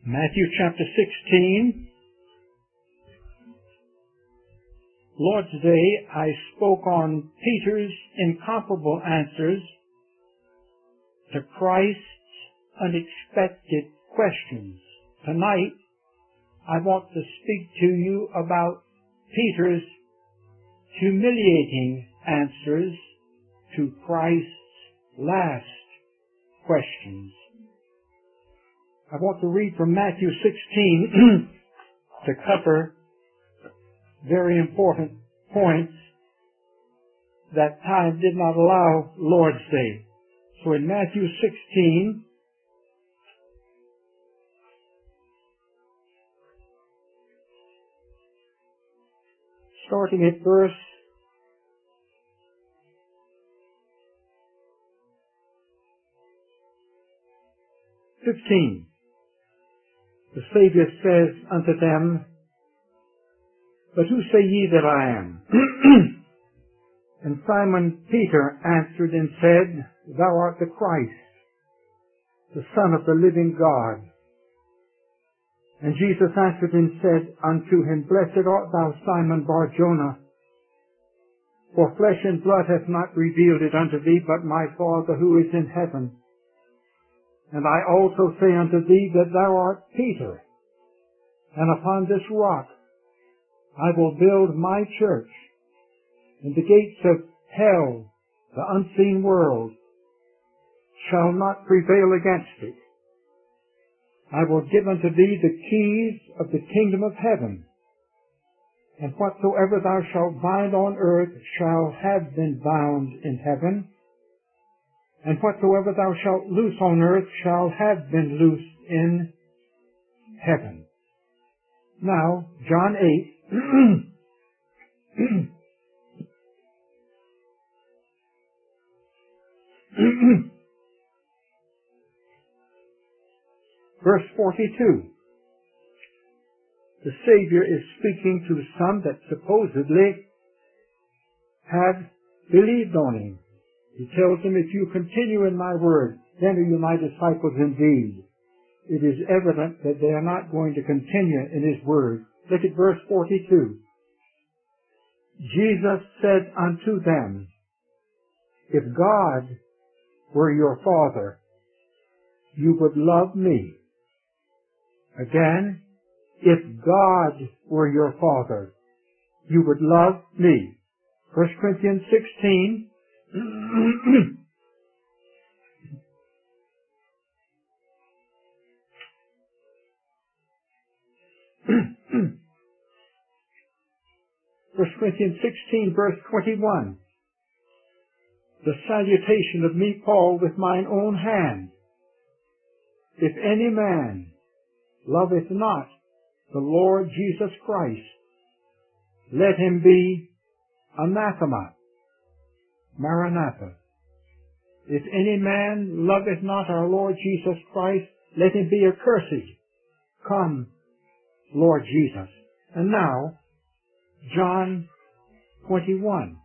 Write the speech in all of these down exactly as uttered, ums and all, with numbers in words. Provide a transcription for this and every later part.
Matthew chapter sixteen. Lord's Day, I spoke on Peter's incomparable answers to Christ's unexpected questions. Tonight, I want to speak to you about Peter's humiliating answers to Christ's last questions. I want to read from Matthew sixteen to cover very important points that time did not allow Lord's Day. So in Matthew sixteen, starting at verse fifteen, the Savior says unto them, But who say ye that I am? And Simon Peter answered and said, Thou art the Christ, the Son of the living God. And Jesus answered and said unto him, Blessed art thou, Simon Bar-Jonah, for flesh and blood hath not revealed it unto thee, but my Father who is in heaven. And I also say unto thee that thou art Peter, and upon this rock I will build my church, and the gates of hell, the unseen world, shall not prevail against it. I will give unto thee the keys of the kingdom of heaven, and whatsoever thou shalt bind on earth shall have been bound in heaven, and whatsoever thou shalt loose on earth shall have been loosed in heaven. Now, John eight, verse forty-two. The Savior is speaking to some that supposedly have believed on him. He tells them, if you continue in my word, then are you my disciples indeed. It is evident that they are not going to continue in his word. Look at verse forty-two. Jesus said unto them, If God were your Father, you would love me. Again, if God were your Father, you would love me. First Corinthians sixteen. First Corinthians sixteen, verse twenty-one. The salutation of me, Paul, with mine own hand. If any man loveth not the Lord Jesus Christ, let him be anathema. Maranatha. If any man loveth not our Lord Jesus Christ, let him be accursed. Come, Lord Jesus. And now, John twenty-one.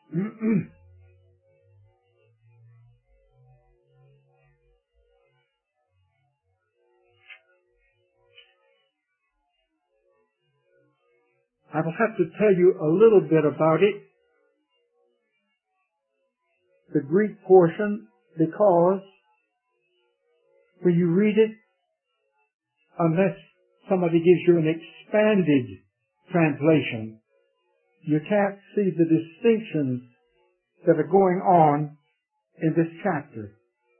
I will have to tell you a little bit about it, the Greek portion, because when you read it, unless somebody gives you an expanded translation, you can't see the distinctions that are going on in this chapter.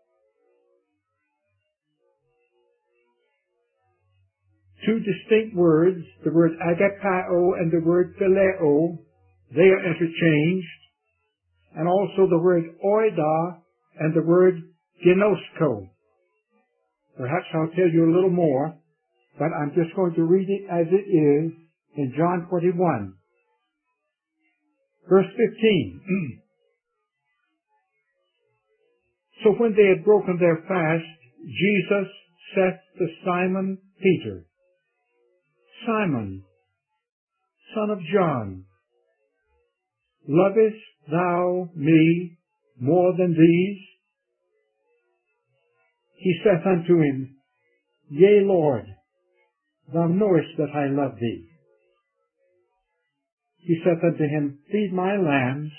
Two distinct words, the word agapao and the word phileo, they are interchanged, and also the word oida and the word ginosko. Perhaps I'll tell you a little more, but I'm just going to read it as it is in John twenty-one. Verse fifteen. So when they had broken their fast, Jesus saith to Simon Peter, Simon, son of John, lovest thou me more than these? He saith unto him, Yea, Lord, thou knowest that I love thee. He saith unto him, Feed my lambs.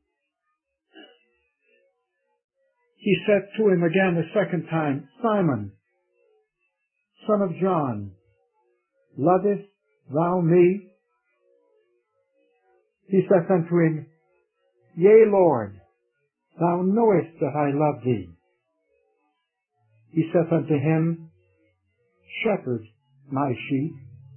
He said to him again the second time, Simon, son of John, lovest thou me? He saith unto him, Yea, Lord, thou knowest that I love thee. He saith unto him, Shepherd my sheep.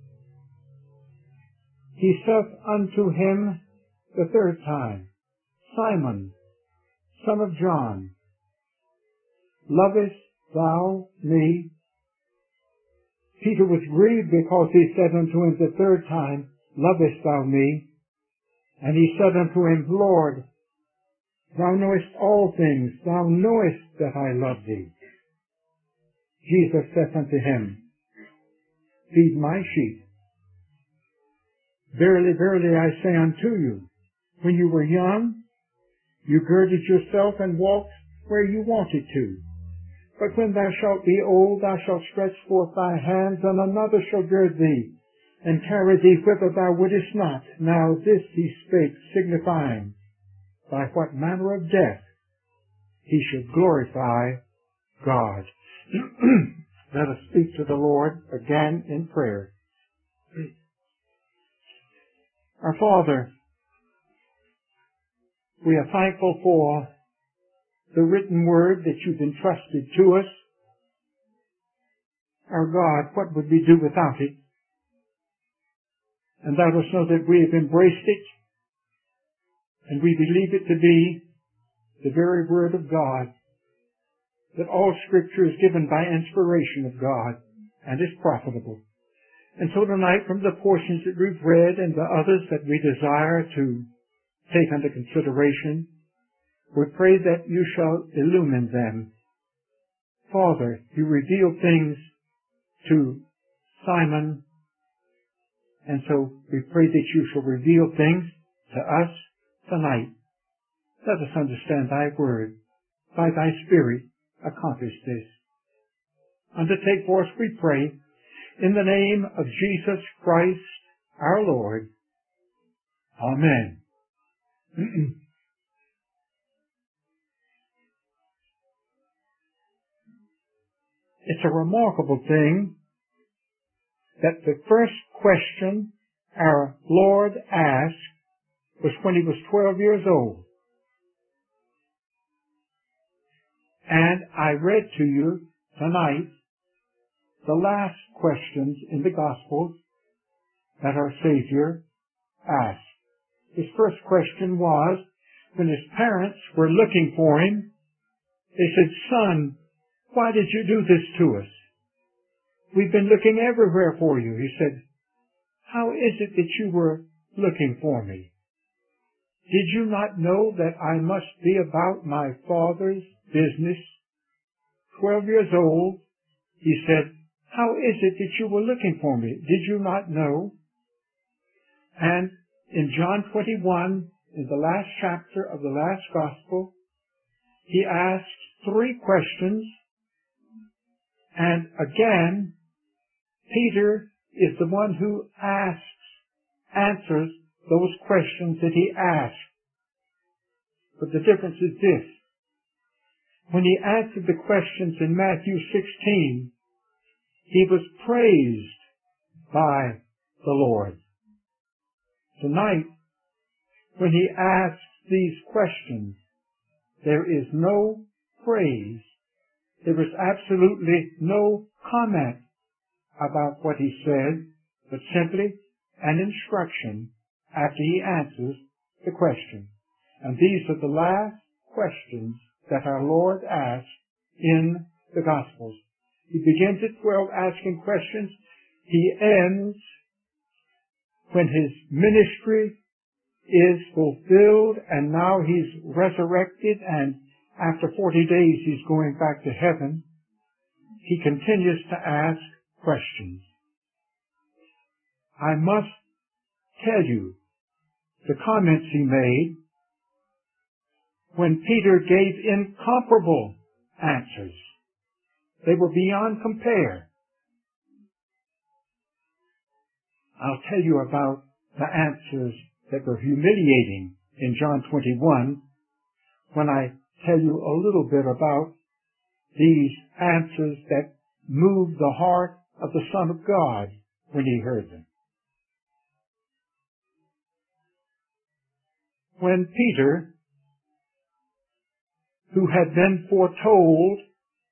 He saith unto him the third time, Simon, son of John, lovest thou me? Peter was grieved because he said unto him the third time, Lovest thou me? And he said unto him, Lord, thou knowest all things, thou knowest that I love thee. Jesus saith unto him, Feed my sheep. Verily, verily, I say unto you, when you were young, you girded yourself and walked where you wanted to. But when thou shalt be old, thou shalt stretch forth thy hands, and another shall gird thee, and carry thee whither thou wouldest not. Now this he spake, signifying by what manner of death he should glorify God. Let us speak to the Lord again in prayer. Our Father, we are thankful for the written word that you've entrusted to us. Our God, what would we do without it? And let us know that we have embraced it, and we believe it to be the very word of God, that all Scripture is given by inspiration of God and is profitable. And so tonight, from the portions that we've read and the others that we desire to take under consideration, we pray that you shall illumine them. Father, you revealed things to Simon, and so we pray that you shall reveal things to us tonight. Let us understand thy word. By thy Spirit, accomplish this. Undertake for us, we pray, in the name of Jesus Christ, our Lord. Amen. It's a remarkable thing that the first question our Lord asked was when he was twelve years old. And I read to you tonight the last questions in the Gospels that our Savior asked. His first question was, when his parents were looking for him, they said, Son, why did you do this to us? We've been looking everywhere for you. He said, how is it that you were looking for me? Did you not know that I must be about my Father's business? Twelve years old, he said, how is it that you were looking for me? Did you not know? And in John twenty-one, in the last chapter of the last Gospel, he asked three questions, and again, Peter is the one who asks, answers those questions that he asked. But the difference is this. When he answered the questions in Matthew sixteen, he was praised by the Lord. Tonight, when he asks these questions, there is no praise. There is absolutely no comment about what he said, but simply an instruction after he answers the question. And these are the last questions that our Lord asked in the Gospels. He begins at twelve asking questions. He ends when his ministry is fulfilled and now he's resurrected, and after forty days he's going back to heaven. He continues to ask questions. I must tell you the comments he made when Peter gave incomparable answers. They were beyond compare. I'll tell you about the answers that were humiliating in John twenty-one when I tell you a little bit about these answers that moved the heart of the Son of God when he heard them. When Peter, who had been foretold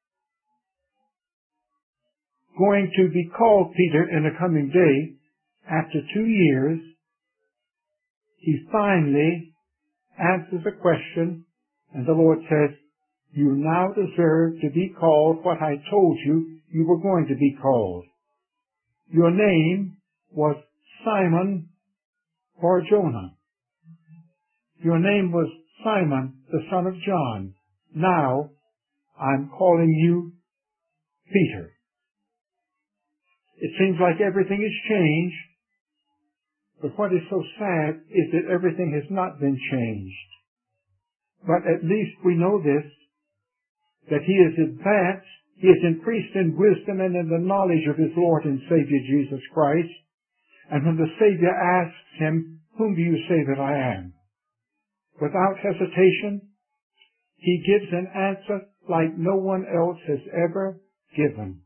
going to be called Peter in a coming day, after two years, he finally answers a question, and the Lord says, you now deserve to be called what I told you you were going to be called. Your name was Simon Bar-Jonah. Your name was Simon, the son of John. Now, I'm calling you Peter. It seems like everything has changed, but what is so sad is that everything has not been changed. But at least we know this, that he is advanced, he is increased in wisdom and in the knowledge of his Lord and Savior Jesus Christ. And when the Savior asks him, whom do you say that I am? Without hesitation, he gives an answer like no one else has ever given.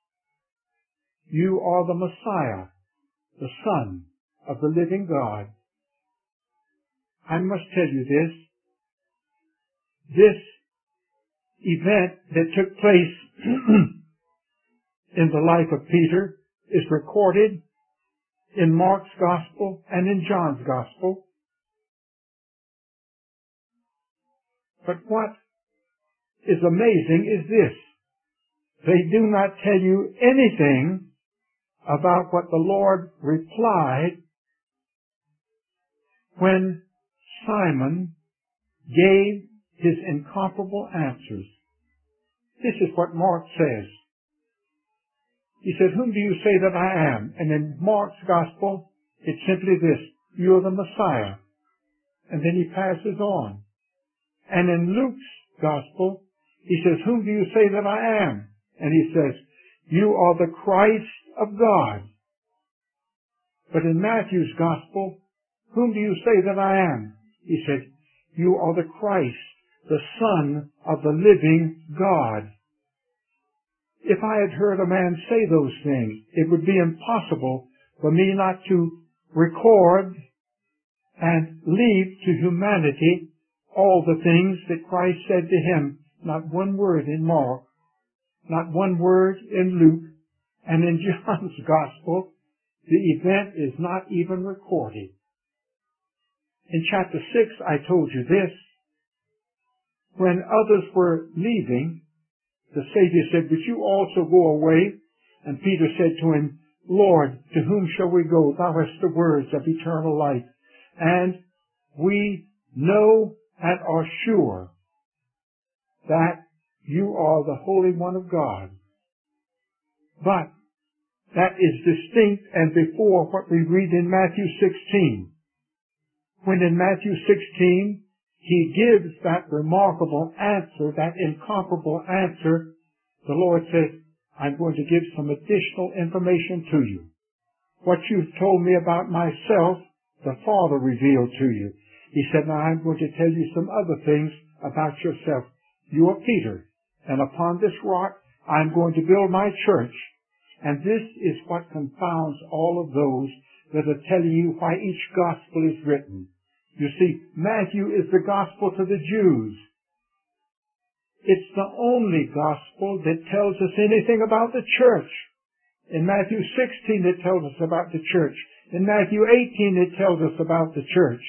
You are the Messiah, the Son of the living God. I must tell you this. This event that took place in the life of Peter is recorded in Mark's Gospel and in John's Gospel. But what is amazing is this. They do not tell you anything about what the Lord replied when Simon gave his incomparable answers. This is what Mark says. He says, whom do you say that I am? And in Mark's Gospel, it's simply this, you are the Messiah. And then he passes on. And in Luke's Gospel, he says, whom do you say that I am? And he says, you are the Christ of God. But in Matthew's Gospel, whom do you say that I am? He said, you are the Christ, the Son of the living God. If I had heard a man say those things, it would be impossible for me not to record and leave to humanity all the things that Christ said to him. Not one word in Mark, not one word in Luke, and in John's Gospel, the event is not even recorded. In chapter six, I told you this. When others were leaving, the Savior said, would you also go away? And Peter said to him, Lord, to whom shall we go? Thou hast the words of eternal life. And we know and are sure that you are the Holy One of God. But that is distinct and before what we read in Matthew sixteen. When in Matthew sixteen, he gives that remarkable answer, that incomparable answer, the Lord says, I'm going to give some additional information to you. What you've told me about myself, the Father revealed to you. He said, now I'm going to tell you some other things about yourself. You are Peter, and upon this rock I'm going to build my church. And this is what confounds all of those that are telling you why each gospel is written. You see, Matthew is the gospel to the Jews. It's the only gospel that tells us anything about the church. In Matthew sixteen, it tells us about the church. In Matthew eighteen, it tells us about the church.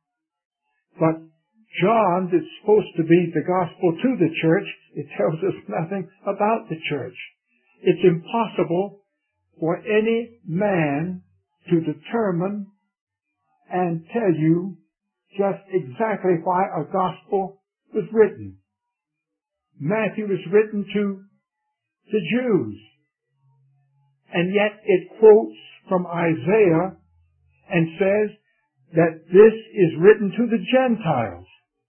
But John, that's supposed to be the gospel to the church, it tells us nothing about the church. It's impossible for any man to determine and tell you just exactly why a gospel was written. Matthew was written to the Jews, and yet it quotes from Isaiah and says that this is written to the Gentiles.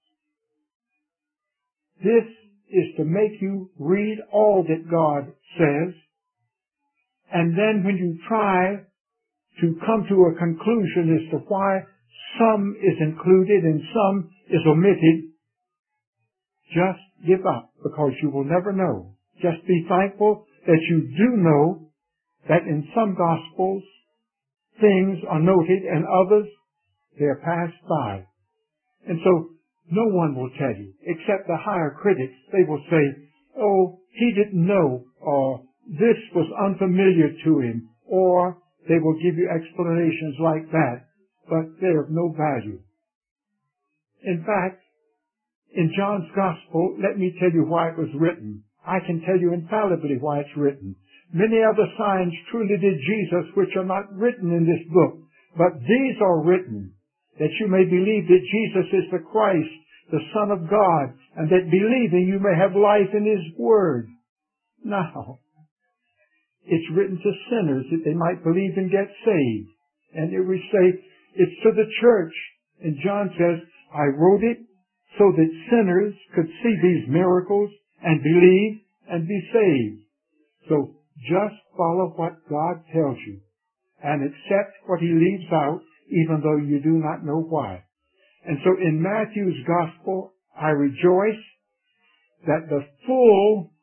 This is to make you read all that God says, and then when you try to come to a conclusion as to why some is included and some is omitted, just give up, because you will never know. Just be thankful that you do know that in some Gospels things are noted and others they are passed by. And so no one will tell you, except the higher critics. They will say, oh, he didn't know, or this was unfamiliar to him, or they will give you explanations like that, but they're of no value. In fact, in John's Gospel, let me tell you why it was written. I can tell you infallibly why it's written. Many other signs truly did Jesus which are not written in this book, but these are written that you may believe that Jesus is the Christ, the Son of God, and that believing you may have life in His Word. Now, it's written to sinners that they might believe and get saved. And it would say, it's to the church. And John says, I wrote it so that sinners could see these miracles and believe and be saved. So just follow what God tells you and accept what He leaves out, even though you do not know why. And so in Matthew's Gospel, I rejoice that the full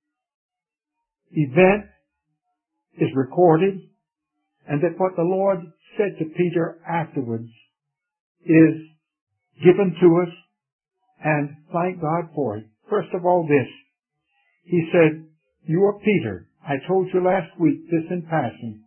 event is recorded, and that what the Lord said to Peter afterwards is given to us, and thank God for it. First of all, this. He said, you are Peter. I told you last week this in passing.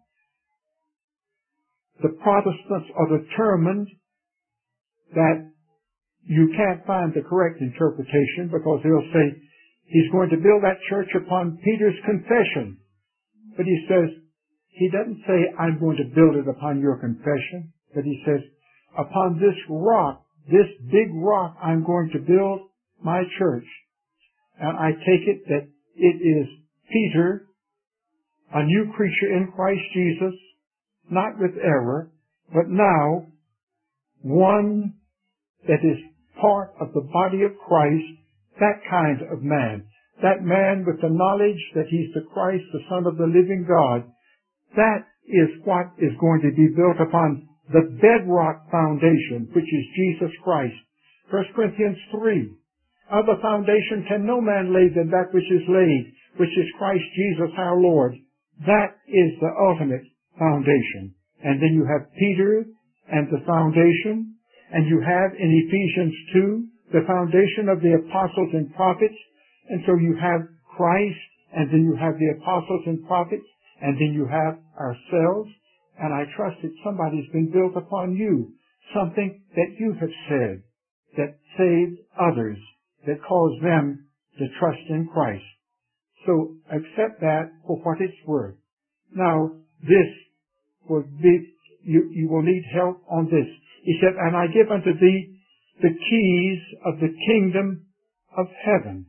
The Protestants are determined that you can't find the correct interpretation, because they'll say, he's going to build that church upon Peter's confession. But he says, he doesn't say, I'm going to build it upon your confession, but he says, upon this rock, this big rock, I'm going to build my church. And I take it that it is Peter, a new creature in Christ Jesus, not with error, but now one that is part of the body of Christ, that kind of man. That man with the knowledge that he's the Christ, the Son of the living God. That is what is going to be built upon the bedrock foundation, which is Jesus Christ. First Corinthians three. Other foundation can no man lay than that which is laid, which is Christ Jesus our Lord. That is the ultimate foundation. And then you have Peter and the foundation, and you have in Ephesians two the foundation of the apostles and prophets. And so you have Christ, and then you have the apostles and prophets, and then you have ourselves. And I trust that somebody's been built upon you, something that you have said that saved others, that caused them to trust in Christ. So accept that for what it's worth. Now, this will be, you, you will need help on this. He said, and I give unto thee the keys of the kingdom of heaven.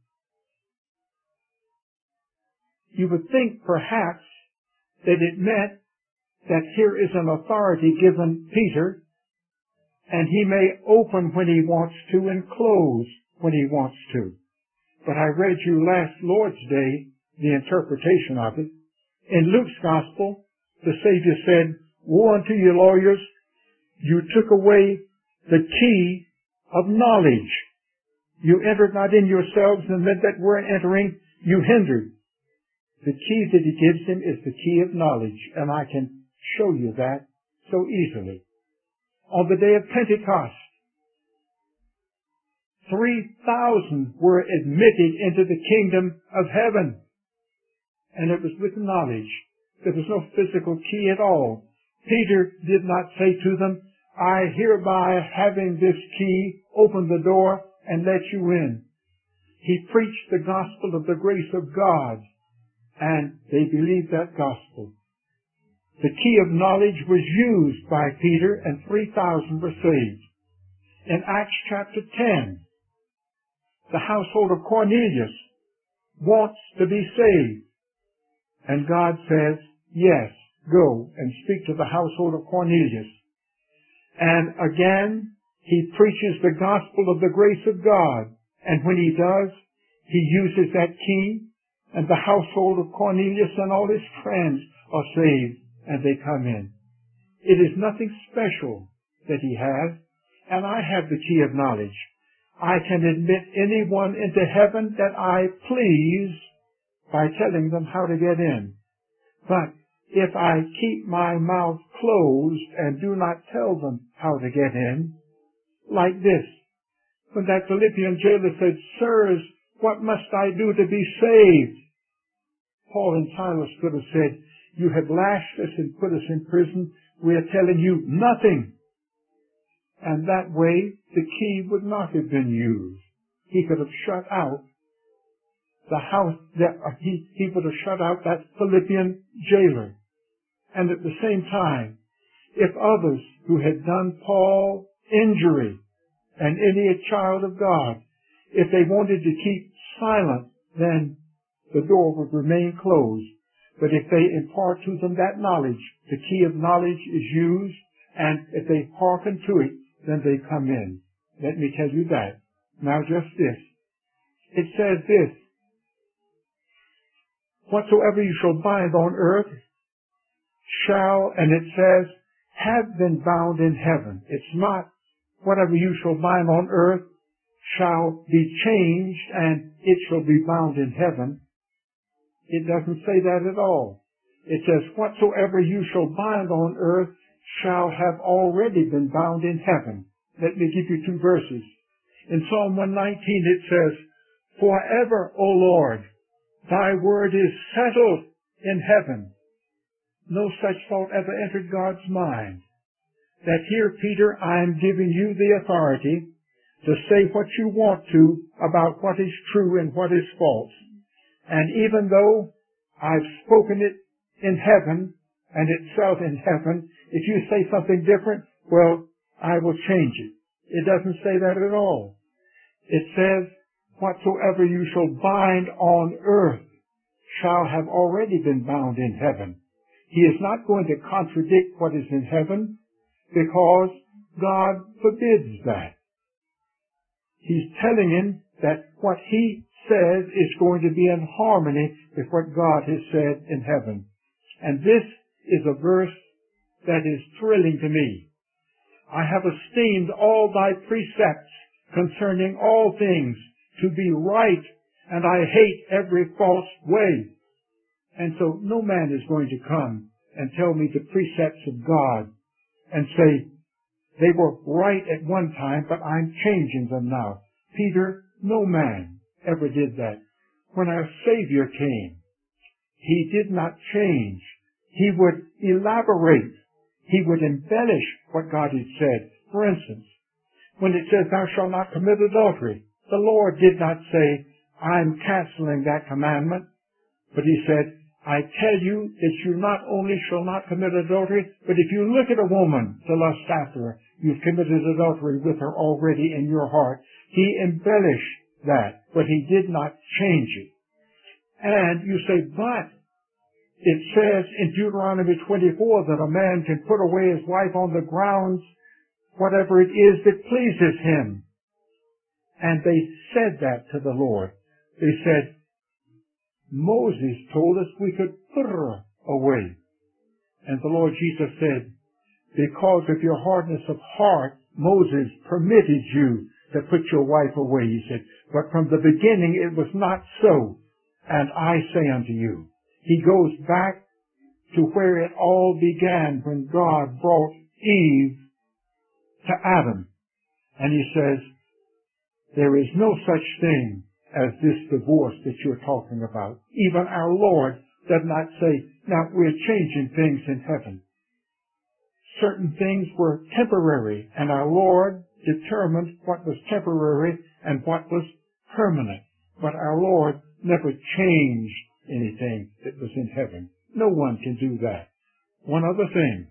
You would think perhaps that it meant that here is an authority given Peter, and he may open when he wants to and close when he wants to. But I read you last Lord's Day the interpretation of it. In Luke's Gospel, the Savior said, woe unto you lawyers, you took away the key of knowledge. You entered not in yourselves, and them that were entering you hindered. The key that he gives him is the key of knowledge, and I can show you that so easily. On the day of Pentecost, three thousand were admitted into the kingdom of heaven, and it was with knowledge. There was no physical key at all. Peter did not say to them, I hereby, having this key, open the door and let you in. He preached the gospel of the grace of God, and they believed that gospel. The key of knowledge was used by Peter, and three thousand were saved. In Acts chapter ten, the household of Cornelius wants to be saved. And God says, yes, go and speak to the household of Cornelius. And again, he preaches the gospel of the grace of God. And when he does, he uses that key, and the household of Cornelius and all his friends are saved, and they come in. It is nothing special that he has, and I have the key of knowledge. I can admit anyone into heaven that I please by telling them how to get in. But if I keep my mouth closed and do not tell them how to get in, like this, when that Philippian jailer said, "Sirs, what must I do to be saved?" Paul and Silas could have said, "You have lashed us and put us in prison. We are telling you nothing." And that way, the key would not have been used. He could have shut out the house, that, uh, he, he would have shut out that Philippian jailer. And at the same time, if others who had done Paul injury, and any child of God, if they wanted to keep silent, then the door would remain closed. But if they impart to them that knowledge, the key of knowledge is used, and if they hearken to it, then they come in. Let me tell you that. Now just this. It says this, "Whatsoever you shall bind on earth shall," and it says, "have been bound in heaven." It's not, "Whatever you shall bind on earth shall be changed and it shall be bound in heaven." It doesn't say that at all. It says, "Whatsoever you shall bind on earth shall have already been bound in heaven." Let me give you two verses. In Psalm one nineteen it says, "Forever, O Lord, thy word is settled in heaven." No such thought ever entered God's mind. That here, Peter, I am giving you the authority to say what you want to about what is true and what is false. And even though I've spoken it in heaven and itself in heaven, if you say something different, well, I will change it. It doesn't say that at all. It says, "Whatsoever you shall bind on earth shall have already been bound in heaven." He is not going to contradict what is in heaven, because God forbids that. He's telling him that what he says is going to be in harmony with what God has said in heaven. And this is a verse that is thrilling to me. "I have esteemed all thy precepts concerning all things to be right, and I hate every false way." And so no man is going to come and tell me the precepts of God and say, they were right at one time, but I'm changing them now. Peter, no man ever did that. When our Savior came, he did not change. He would elaborate. He would embellish what God had said. For instance, when it says, "Thou shalt not commit adultery," the Lord did not say, "I'm canceling that commandment," but he said, "I tell you that you not only shall not commit adultery, but if you look at a woman to lust after her, you've committed adultery with her already in your heart." He embellished that, but he did not change it. And you say, but it says in Deuteronomy twenty-four that a man can put away his wife on the grounds, whatever it is that pleases him. And they said that to the Lord. They said, "Moses told us we could put her away." And the Lord Jesus said, "Because of your hardness of heart, Moses permitted you to put your wife away," he said. "But from the beginning it was not so. And I say unto you," he goes back to where it all began when God brought Eve to Adam. And he says, there is no such thing as this divorce that you're talking about. Even our Lord does not say, now we're changing things in heaven. Certain things were temporary, and our Lord determined what was temporary and what was permanent. But our Lord never changed anything that was in heaven. No one can do that. One other thing.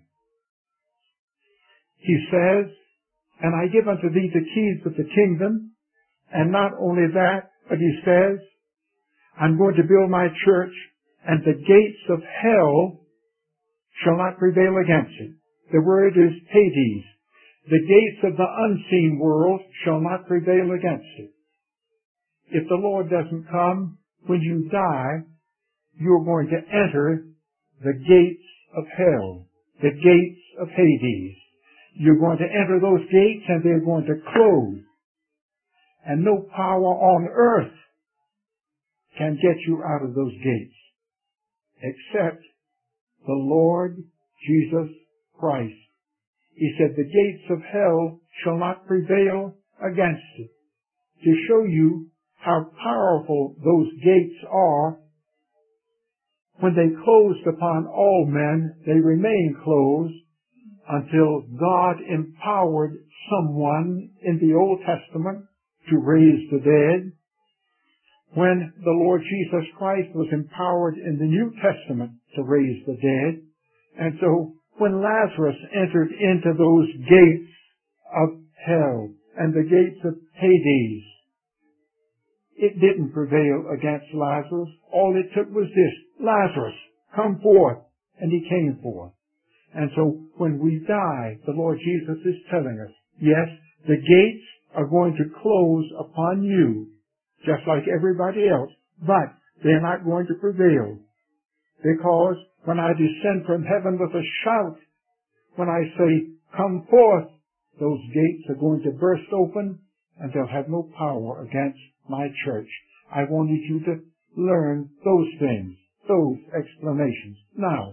He says, "And I give unto thee the keys of the kingdom," and not only that, but he says, "I'm going to build my church, and the gates of hell shall not prevail against it." The word is Hades. The gates of the unseen world shall not prevail against it. If the Lord doesn't come, when you die, you're going to enter the gates of hell. the gates of Hades. You're going to enter those gates and they're going to close. And no power on earth can get you out of those gates except the Lord Jesus Christ. He said, the gates of hell shall not prevail against it. To show you how powerful those gates are, when they closed upon all men, they remained closed until God empowered someone in the Old Testament to raise the dead. When the Lord Jesus Christ was empowered in the New Testament to raise the dead. And so when Lazarus entered into those gates of hell and the gates of Hades, it didn't prevail against Lazarus. All it took was this: Lazarus, come forth. And he came forth. And so when we die, the Lord Jesus is telling us, yes, the gates are going to close upon you, just like everybody else, but they're not going to prevail. Because when I descend from heaven with a shout, when I say, come forth, those gates are going to burst open and they'll have no power against my church. I wanted you to learn those things, those explanations. Now,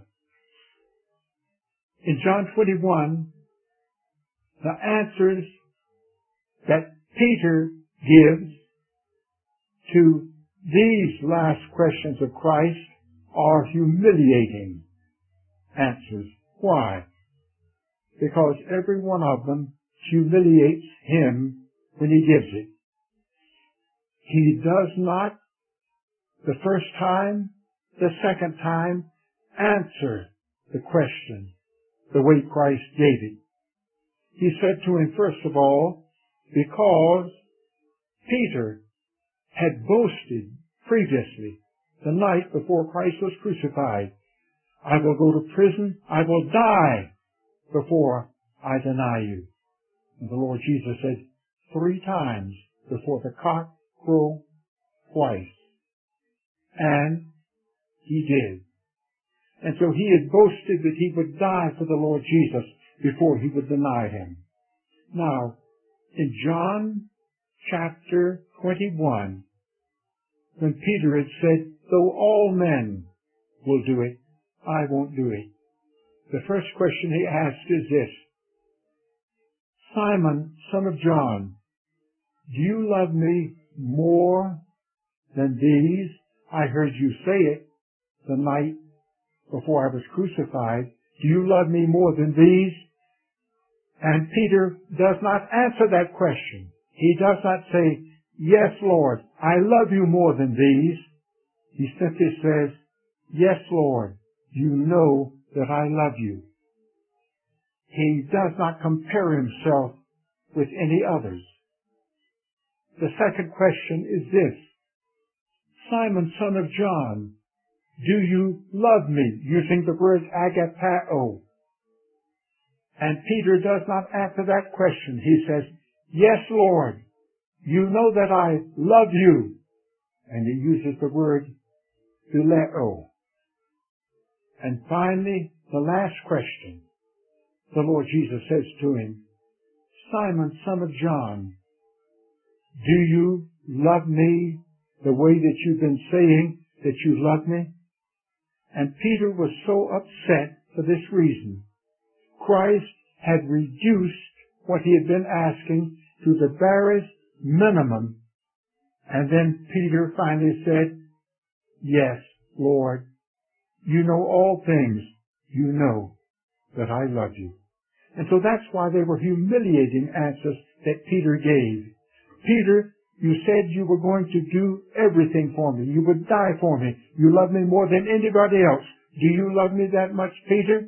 in John twenty-one, the answers that Peter gives to these last questions of Christ are humiliating answers. Why? Because every one of them humiliates him when he gives it. He does not, the first time, the second time, answer the question the way Christ gave it. He said to him, first of all, because Peter had boasted previously, the night before Christ was crucified, I will go to prison, I will die before I deny you. And the Lord Jesus said, three times before the cock crow twice. And he did. And so he had boasted that he would die for the Lord Jesus before he would deny him. Now, in John chapter twenty-one, when Peter had said, though all men will do it, I won't do it. The first question he asked is this: Simon, son of John, do you love me more than these? I heard you say it the night before I was crucified. Do you love me more than these? And Peter does not answer that question. He does not say, yes, Lord, I love you more than these. He simply says, yes, Lord, you know that I love you. He does not compare himself with any others. The second question is this: Simon, son of John, do you love me? Using the word agapao. And Peter does not answer that question. He says, yes, Lord, you know that I love you. And he uses the word phileo. And finally, the last question, the Lord Jesus says to him, Simon, son of John, do you love me the way that you've been saying that you love me? And Peter was so upset for this reason. Christ had reduced what he had been asking to the barest minimum. And then Peter finally said, yes, Lord, you know all things. You know that I love you. And so that's why they were humiliating answers that Peter gave. Peter, you said you were going to do everything for me. You would die for me. You love me more than anybody else. Do you love me that much, Peter?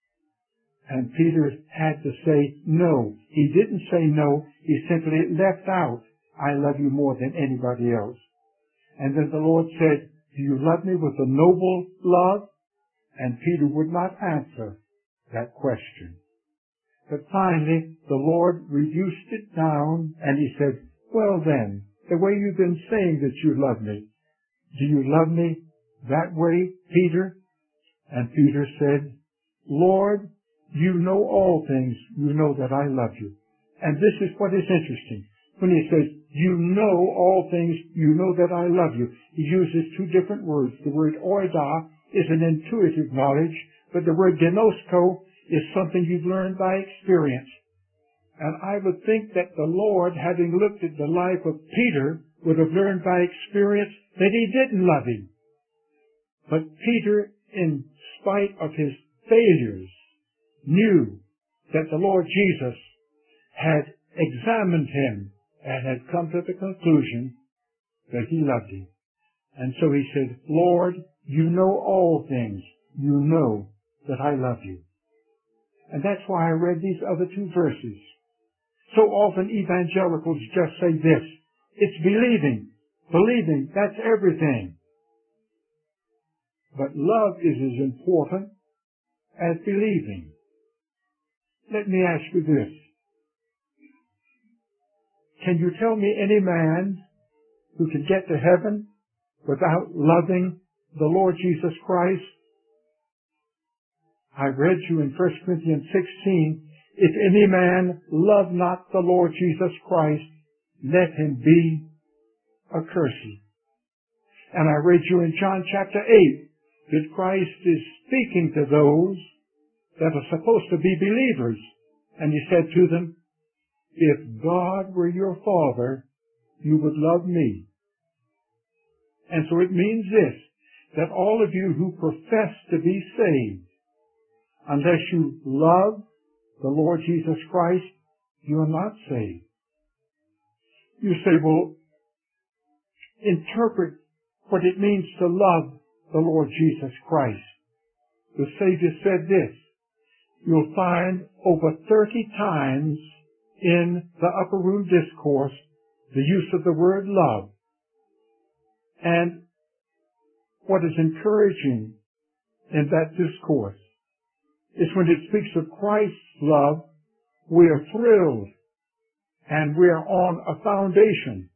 And Peter had to say no. He didn't say no. He simply left out, I love you more than anybody else. And then the Lord said, do you love me with a noble love? And Peter would not answer that question. But finally, the Lord reduced it down and he said, well then, the way you've been saying that you love me, do you love me that way, Peter? And Peter said, Lord, you know all things, you know that I love you. And this is what is interesting. When he says, you know all things, you know that I love you, he uses two different words. The word oida is an intuitive knowledge, but the word gnosko is something you've learned by experience. And I would think that the Lord, having looked at the life of Peter, would have learned by experience that he didn't love him. But Peter, in spite of his failures, knew that the Lord Jesus had examined him and had come to the conclusion that he loved him. And so he said, Lord, you know all things. You know that I love you. And that's why I read these other two verses. So often evangelicals just say this, it's believing. Believing, that's everything. But love is as important as believing. Let me ask you this. Can you tell me any man who can get to heaven without loving the Lord Jesus Christ? I read you in First Corinthians sixteen, if any man love not the Lord Jesus Christ, let him be accursed. And I read you in John chapter eight, that Christ is speaking to those that are supposed to be believers. And he said to them, if God were your Father, you would love me. And so it means this, that all of you who profess to be saved, unless you love the Lord Jesus Christ, you are not saved. You say, well, interpret what it means to love the Lord Jesus Christ. The Savior said this, you'll find over thirty times in the Upper Room Discourse the use of the word love. And what is encouraging in that discourse is when it speaks of Christ's love, we are thrilled and we are on a foundation.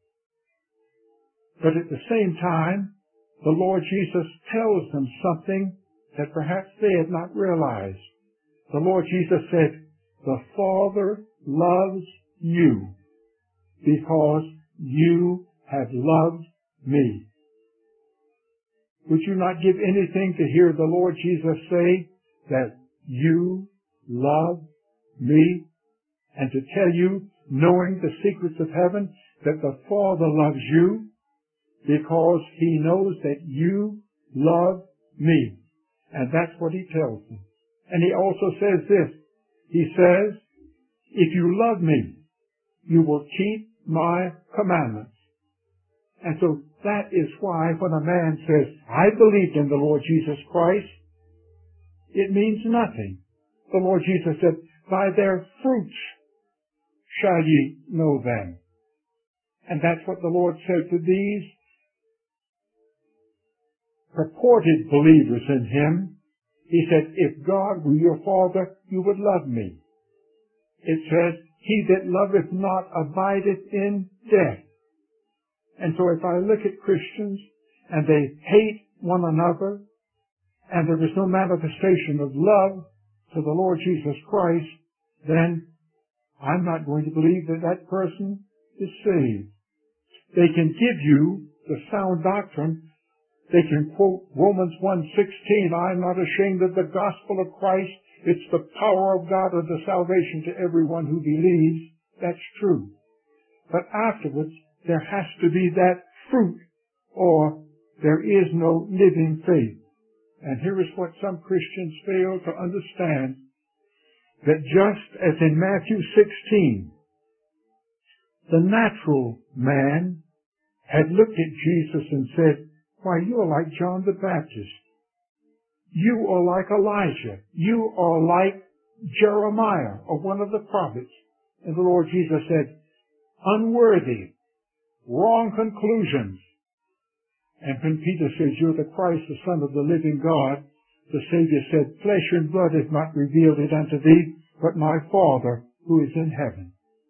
But at the same time, the Lord Jesus tells them something that perhaps they had not realized. The Lord Jesus said, the Father loves you because you have loved me. Would you not give anything to hear the Lord Jesus say that you love me, and to tell you, knowing the secrets of heaven, that the Father loves you because he knows that you love me. And that's what he tells them. And he also says this. He says, if you love me, you will keep my commandments. And so that is why when a man says, I believed in the Lord Jesus Christ, it means nothing. The Lord Jesus said, by their fruits shall ye know them. And that's what the Lord said to these purported believers in him. He said, if God were your Father, you would love me. It says, he that loveth not abideth in death. And so if I look at Christians and they hate one another and there is no manifestation of love to the Lord Jesus Christ, then I'm not going to believe that that person is saved. They can give you the sound doctrine. They can quote Romans one sixteen, I'm not ashamed of the gospel of Christ. It's the power of God unto salvation to everyone who believes. That's true. But afterwards, there has to be that fruit, or there is no living faith. And here is what some Christians fail to understand, that just as in Matthew sixteen, the natural man had looked at Jesus and said, why, you are like John the Baptist. You are like Elijah. You are like Jeremiah, or one of the prophets. And the Lord Jesus said, unworthy, wrong conclusions. And when Peter says, you're the Christ, the Son of the living God, the Savior said, flesh and blood has not revealed it unto thee, but my Father who is in heaven.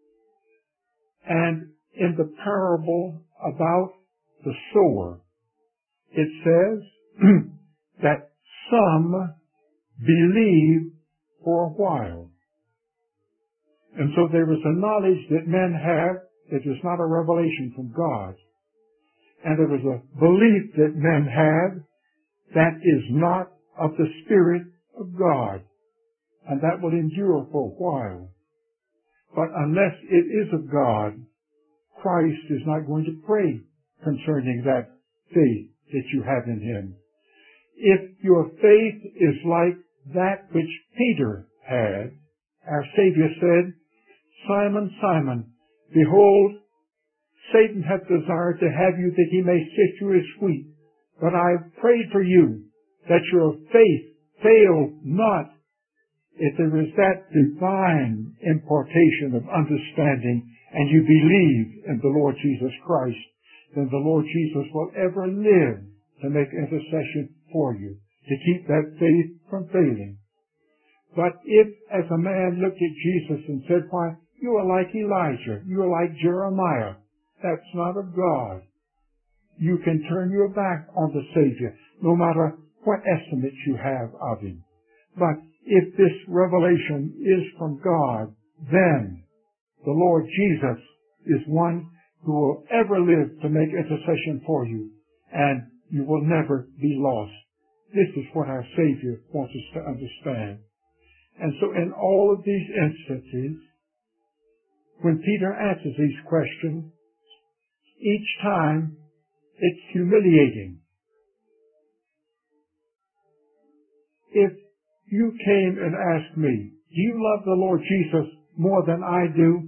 And in the parable about the sower, it says that some believe for a while. And so there is a knowledge that men have that is not a revelation from God. And there is a belief that men have that is not of the Spirit of God. And that will endure for a while. But unless it is of God, Christ is not going to pray concerning that faith that you have in Him. If your faith is like that which Peter had, our Savior said, Simon, Simon, behold, Satan hath desired to have you that he may sift you as wheat. But I have prayed for you that your faith fail not. If there is that divine impartation of understanding and you believe in the Lord Jesus Christ, then the Lord Jesus will ever live to make intercession for you, to keep that faith from failing. But if, as a man looked at Jesus and said, why, you are like Elijah, you are like Jeremiah, that's not of God. You can turn your back on the Savior, no matter what estimates you have of Him. But if this revelation is from God, then the Lord Jesus is one who will ever live to make intercession for you, and you will never be lost. This is what our Savior wants us to understand. And so in all of these instances, when Peter answers these questions, each time it's humiliating. If you came and asked me, do you love the Lord Jesus more than I do?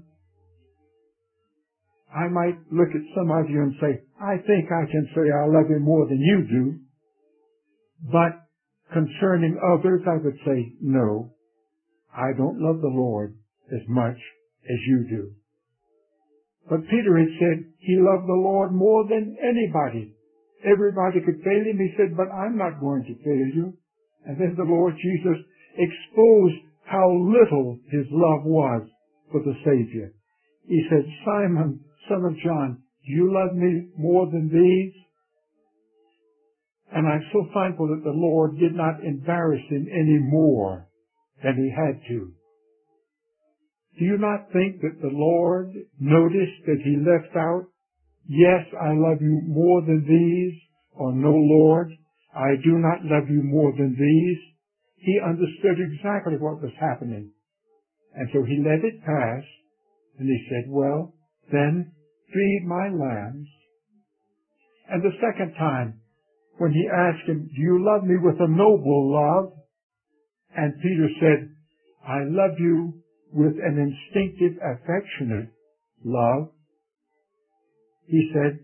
I might look at some of you and say, I think I can say I love Him more than you do. But concerning others, I would say, no, I don't love the Lord as much as you do. But Peter had said he loved the Lord more than anybody. Everybody could fail him. He said, but I'm not going to fail you. And then the Lord Jesus exposed how little His love was for the Savior. He said, Simon, son of John, do you love me more than these? And I'm so thankful that the Lord did not embarrass him any more than He had to. Do you not think that the Lord noticed that He left out, yes, I love you more than these, or no, Lord, I do not love you more than these? He understood exactly what was happening. And so He let it pass, and He said, well, then feed my lambs. And the second time, when He asked him, do you love me with a noble love? And Peter said, I love you with an instinctive, affectionate love. He said,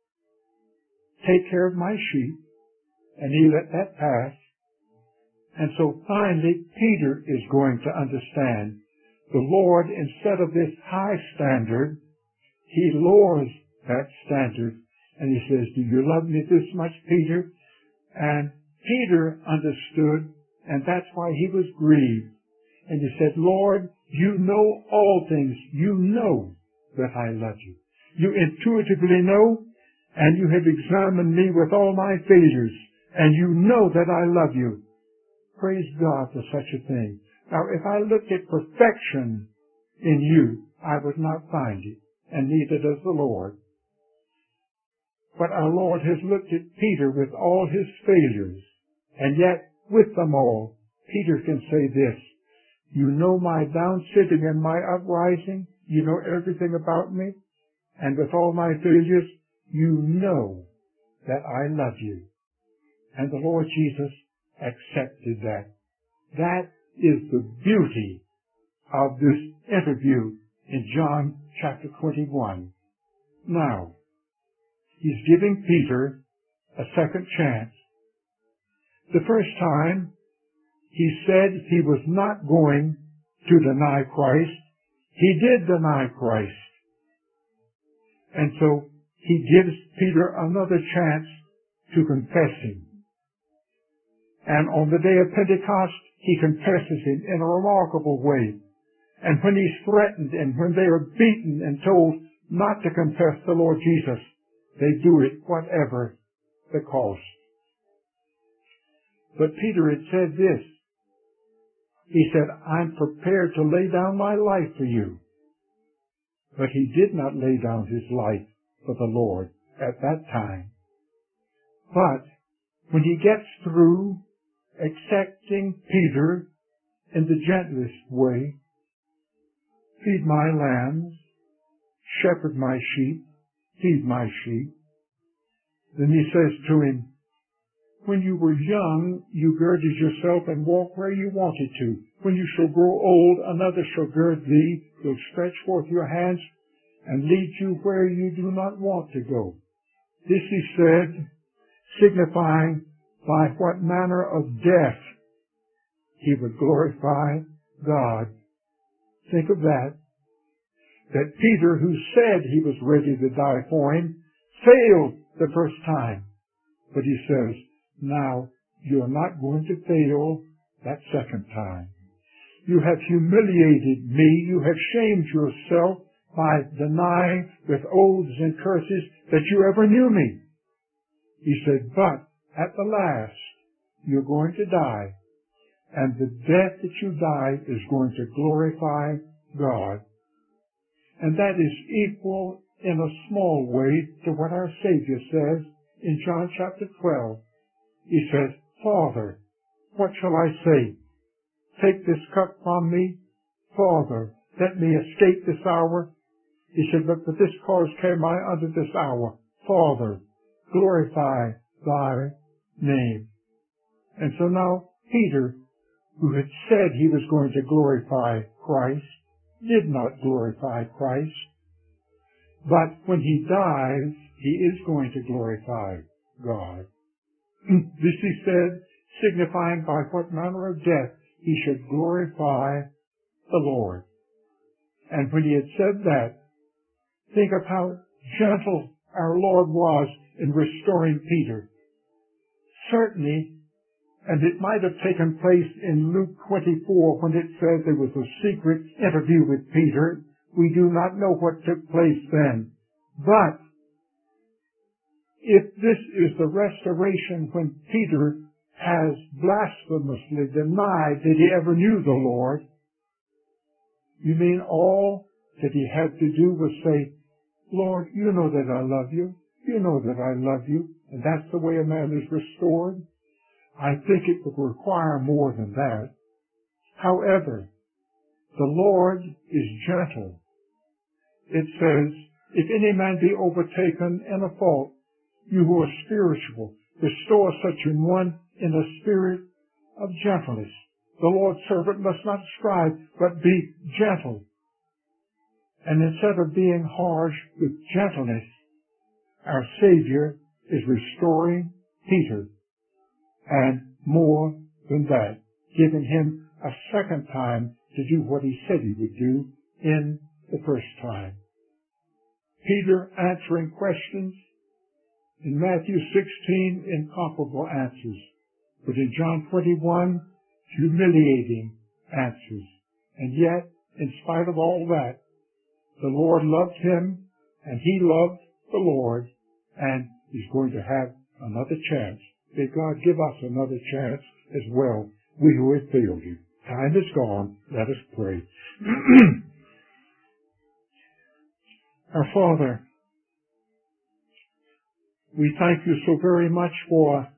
take care of my sheep. And He let that pass. And so finally, Peter is going to understand the Lord, instead of this high standard, He lowers that standard. And He says, do you love me this much, Peter? And Peter understood, and that's why he was grieved. And he said, Lord, you know all things. You know that I love you. You intuitively know, and you have examined me with all my failures, and you know that I love you. Praise God for such a thing. Now, if I looked at perfection in you, I would not find it, and neither does the Lord. But our Lord has looked at Peter with all his failures, and yet with them all, Peter can say this, you know my downsitting and my uprising, you know everything about me, and with all my failures, you know that I love you. And the Lord Jesus accepted that. That is the beauty of this interview in John chapter twenty-one. Now, He's giving Peter a second chance. The first time, He said He was not going to deny Christ. He did deny Christ. And so He gives Peter another chance to confess Him. And on the day of Pentecost, He confesses Him in a remarkable way. And when He's threatened and when they are beaten and told not to confess the Lord Jesus, they do it whatever the cost. But Peter had said this, He said, I'm prepared to lay down my life for you. But he did not lay down his life for the Lord at that time. But when he gets through accepting Peter in the gentlest way, feed my lambs, shepherd my sheep, feed my sheep, then he says to him, when you were young, you girded yourself and walked where you wanted to. When you shall grow old, another shall gird thee, will stretch forth your hands, and lead you where you do not want to go. This he said, signifying by what manner of death he would glorify God. Think of that. That Peter, who said he was ready to die for him, failed the first time. But he says, now you're not going to fail that second time. You have humiliated me. You have shamed yourself by denying with oaths and curses that you ever knew me. He said, but at the last, you're going to die. And the death that you die is going to glorify God. And that is equal in a small way to what our Savior says in John chapter twelve. He says, Father, what shall I say? Take this cup from me. Father, let me escape this hour. He said, but for this cause came I unto this hour. Father, glorify thy name. And so now Peter, who had said he was going to glorify Christ, did not glorify Christ. But when he dies, he is going to glorify God. This he said, signifying by what manner of death he should glorify the Lord. And when he had said that, think of how gentle our Lord was in restoring Peter. Certainly, and it might have taken place in Luke twenty-four when it says there was a secret interview with Peter. We do not know what took place then. But if this is the restoration when Peter has blasphemously denied that he ever knew the Lord, you mean all that he had to do was say, Lord, you know that I love you. You know that I love you. And that's the way a man is restored? I think it would require more than that. However, the Lord is gentle. It says, if any man be overtaken in a fault, you who are spiritual, restore such an one in a spirit of gentleness. The Lord's servant must not strive, but be gentle. And instead of being harsh with gentleness, our Savior is restoring Peter. And more than that, giving him a second time to do what he said he would do in the first time. Peter answering questions. In Matthew sixteen, incomparable answers. But in John twenty-one, humiliating answers. And yet, in spite of all that, the Lord loved him, and he loved the Lord, and he's going to have another chance. May God give us another chance as well, we who have failed you. Time is gone. Let us pray. Our Father, we thank you so very much for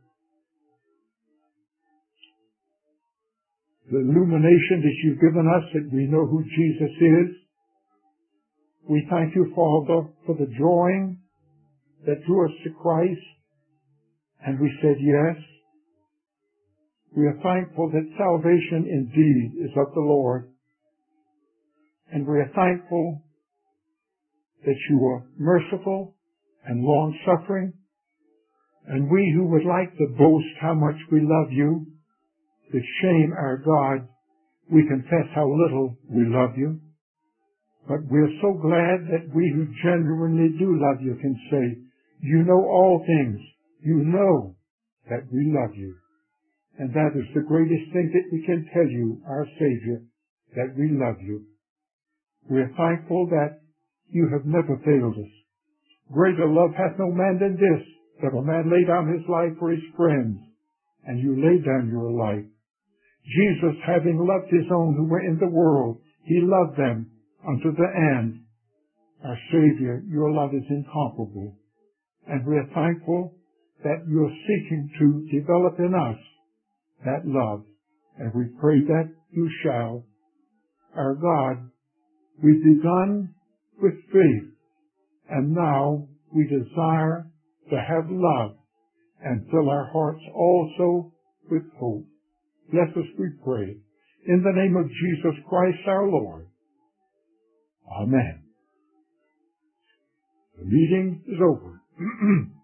the illumination that you've given us, that we know who Jesus is. We thank you, Father, for the drawing that drew us to Christ, and we said yes. We are thankful that salvation indeed is of the Lord, and we are thankful that you are merciful and long-suffering, and we who would like to boast how much we love you, to shame our God, we confess how little we love you. But we're so glad that we who genuinely do love you can say, you know all things. You know that we love you. And that is the greatest thing that we can tell you, our Savior, that we love you. We are thankful that you have never failed us. Greater love hath no man than this, that a man lay down his life for his friends, and you laid down your life. Jesus, having loved his own who were in the world, he loved them unto the end. Our Savior, your love is incomparable, and we are thankful that you're seeking to develop in us that love, and we pray that you shall. Our God, we've begun with faith, and now we desire to have love and fill our hearts also with hope. Bless us, we pray, in the name of Jesus Christ our Lord. Amen. The meeting is over.